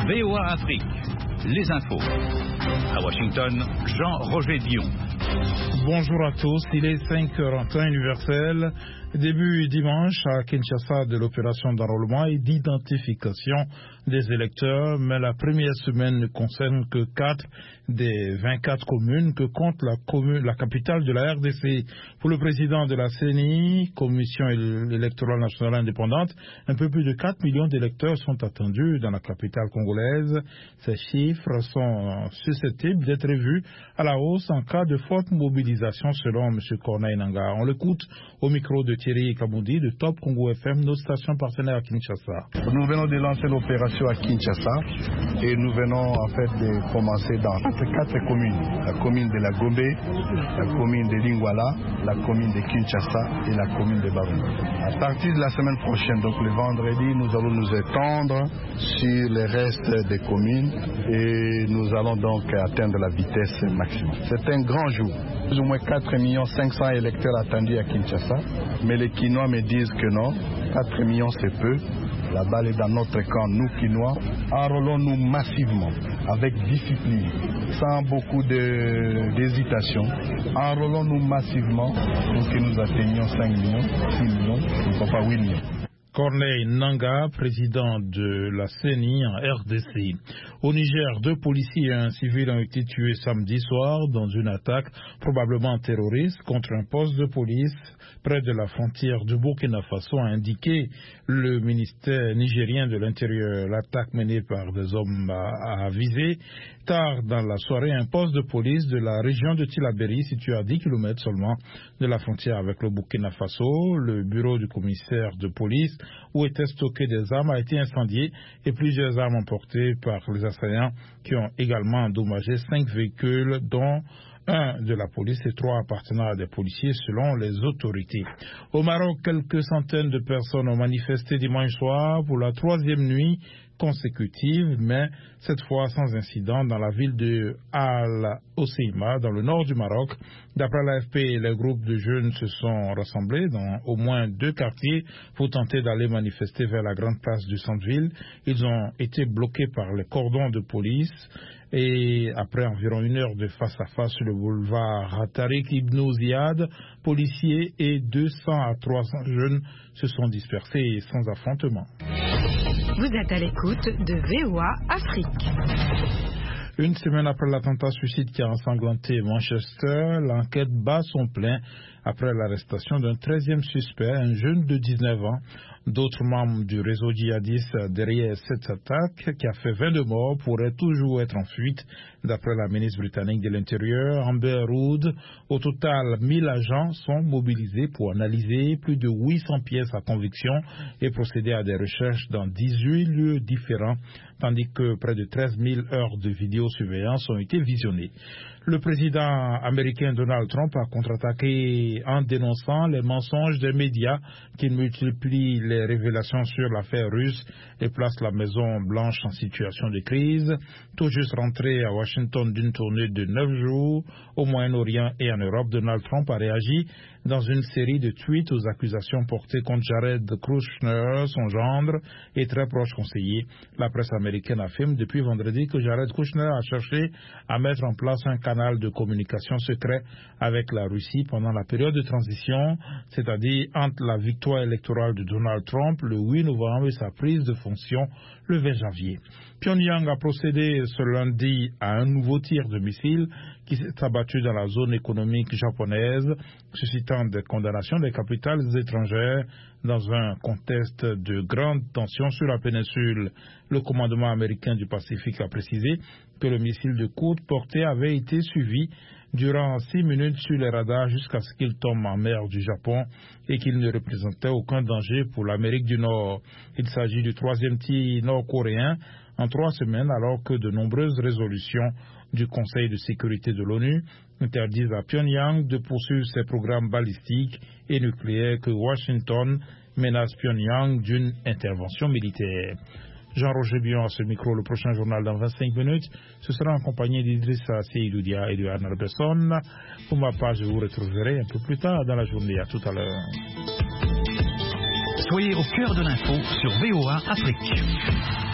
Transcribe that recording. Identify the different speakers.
Speaker 1: VOA Afrique, les infos. À Washington, Jean-Roger Dion.
Speaker 2: Bonjour à tous, il est 5h en temps universel. Début dimanche à Kinshasa de l'opération d'enrôlement et d'identification des électeurs, mais la première semaine ne concerne que 4 des 24 communes que compte la capitale de la RDC. Pour le président de la CENI, Commission électorale nationale indépendante, un peu plus de 4 millions d'électeurs sont attendus dans la capitale congolaise. Ces chiffres sont susceptibles d'être revus à la hausse en cas de forte mobilisation selon M. Corneille Nangaa. On l'écoute au micro de Thierry Kamoudi de Top Congo FM, notre station partenaire à Kinshasa.
Speaker 3: Nous venons de lancer l'opération à Kinshasa et nous venons en fait de commencer dans 4 communes. La commune de la Gombe, la commune de Lingwala, la commune de Kinshasa et la commune de Barumba. À partir de la semaine prochaine, donc le vendredi, nous allons nous étendre sur le reste des communes et nous allons donc atteindre la vitesse maximum. C'est un grand jour. Plus ou moins 4 500 000 électeurs attendus à Kinshasa, mais les Kinois me disent que non, 4 millions c'est peu. La balle est dans notre camp, nous Kinois. Enrôlons-nous massivement, avec discipline, sans beaucoup d'hésitation. Enrôlons-nous massivement pour que nous atteignions 5 millions, 6 millions, pourquoi pas 8 millions.
Speaker 2: Corneille Nangaa, président de la CENI en RDC. Au Niger, 2 policiers et un civil ont été tués samedi soir dans une attaque probablement terroriste contre un poste de police près de la frontière du Burkina Faso, a indiqué le ministère nigérien de l'Intérieur. L'attaque menée par des hommes a visé tard dans la soirée un poste de police de la région de Tillabéri, situé à 10 km seulement de la frontière avec le Burkina Faso. Le bureau du commissaire de police où étaient stockées des armes a été incendié et plusieurs armes emportées par les assaillants qui ont également endommagé 5 véhicules dont un de la police et 3 appartenant à des policiers selon les autorités. Au Maroc, quelques centaines de personnes ont manifesté dimanche soir pour la 3e nuit consécutive, mais cette fois sans incident dans la ville de Al-Hoceima, dans le nord du Maroc. D'après l'AFP, les groupes de jeunes se sont rassemblés dans au moins 2 quartiers pour tenter d'aller manifester vers la grande place du centre-ville. Ils ont été bloqués par les cordons de police et après environ 1 heure de face-à-face sur le boulevard Tariq Ibn Ziyad, policiers et 200 à 300 jeunes se sont dispersés sans affrontement.
Speaker 4: Vous êtes à l'écoute de VOA Afrique.
Speaker 2: Une semaine après l'attentat suicide qui a ensanglanté Manchester, l'enquête bat son plein après l'arrestation d'un 13e suspect, un jeune de 19 ans. D'autres membres du réseau djihadiste derrière cette attaque, qui a fait 22 morts, pourraient toujours être en fuite, d'après la ministre britannique de l'Intérieur, Amber Rudd. Au total, 1000 agents sont mobilisés pour analyser plus de 800 pièces à conviction et procéder à des recherches dans 18 lieux différents, tandis que près de 13 000 heures de vidéosurveillance ont été visionnées. Le président américain Donald Trump a contre-attaqué en dénonçant les mensonges des médias qui multiplient les révélations sur l'affaire russe et placent la Maison-Blanche en situation de crise. Tout juste rentré à Washington d'une tournée de 9 jours au Moyen-Orient et en Europe, Donald Trump a réagi dans une série de tweets aux accusations portées contre Jared Kushner, son gendre et très proche conseiller. La presse américaine affirme depuis vendredi que Jared Kushner a cherché à mettre en place un canal de communication secret avec la Russie pendant la période de transition, c'est-à-dire entre la victoire électorale de Donald Trump le 8 novembre et sa prise de fonction le 20 janvier. Pyongyang a procédé ce lundi à un nouveau tir de missile qui s'est abattu dans la zone économique japonaise, suscitant des condamnations des capitales étrangères dans un contexte de grande tension sur la péninsule. Le commandement américain du Pacifique a précisé que le missile de courte portée avait été suivi durant 6 minutes sur les radars jusqu'à ce qu'il tombe en mer du Japon et qu'il ne représentait aucun danger pour l'Amérique du Nord. Il s'agit du 3e tir nord-coréen en 3 semaines, alors que de nombreuses résolutions du Conseil de sécurité de l'ONU interdisent à Pyongyang de poursuivre ses programmes balistiques et nucléaires, que Washington menace Pyongyang d'une intervention militaire. Jean-Roger Dion à ce micro. Le prochain journal dans 25 minutes, ce sera en compagnie d'Idrissa Seydoudia et de Arnaud Besson. Pour ma part, je vous retrouverai un peu plus tard dans la journée. À tout à l'heure.
Speaker 1: Soyez au cœur de l'info sur VOA Afrique.